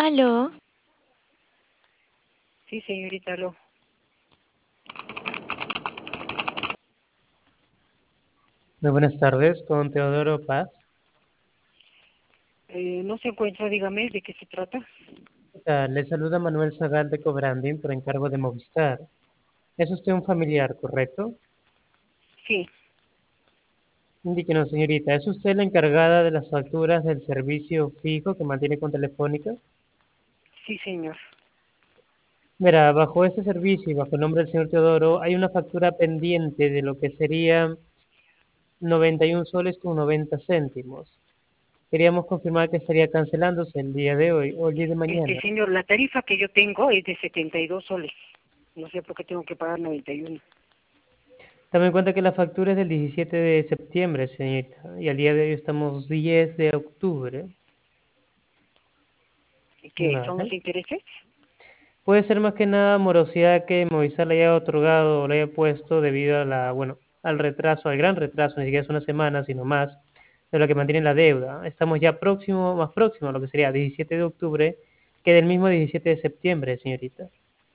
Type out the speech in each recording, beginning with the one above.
Aló, Sí, señorita, Muy buenas tardes, con Teodoro Paz. no se encuentra, dígame, ¿de qué se trata? Le saluda Manuel Zagal de Cobranding por encargo de Movistar. ¿Es usted un familiar, correcto? Sí, Indíquenos, señorita, ¿es usted la encargada de las facturas del servicio fijo que mantiene con Telefónica? sí, señor. Mira, bajo este servicio y bajo el nombre del señor Teodoro hay una factura pendiente de lo que sería 91 soles con 90 céntimos. Queríamos confirmar que estaría cancelándose el día de hoy o el día de mañana. Señor, la tarifa que yo tengo es de 72 soles. No sé por qué tengo que pagar 91. Tome en cuenta que la factura es del 17 de septiembre, señorita, y al día de hoy estamos 10 de octubre. ¿Qué son Vale. los intereses? Puede ser más que nada morosidad que Movistar le haya otorgado o le haya puesto debido a al retraso, al gran retraso, ni siquiera es una semana, sino más, de lo que mantiene la deuda. Estamos ya más próximo a lo que sería 17 de octubre que del mismo 17 de septiembre, señorita.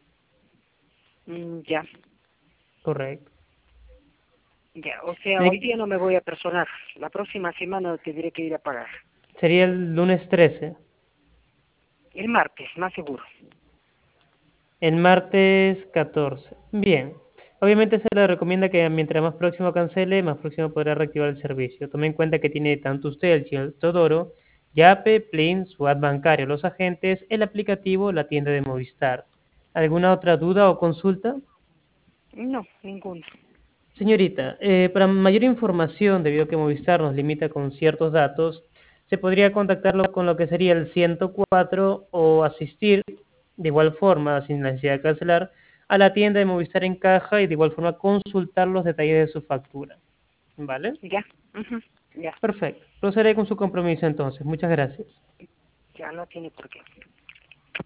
Ya, Correcto. ya. O sea, hoy Tiene- día no me voy a personar. La próxima semana tendré que ir a pagar. Sería el lunes 13. El martes, más seguro. El martes 14. Bien. Obviamente se le recomienda que mientras más próximo cancele, más próximo podrá reactivar el servicio. Tome en cuenta que tiene tanto usted, el señor Todoro, Yape, Plin, su ad bancario, los agentes, el aplicativo, la tienda de Movistar. ¿Alguna otra duda o consulta? No, ninguno. Señorita, para mayor información, debido a que Movistar nos limita con ciertos datos, se podría contactarlo con lo que sería el 104 o asistir de igual forma, sin necesidad de cancelar, a la tienda de Movistar en caja y de igual forma consultar los detalles de su factura. ¿Vale? Ya, ya. Perfecto. Procederé con su compromiso entonces. Muchas gracias. Ya no tiene por qué.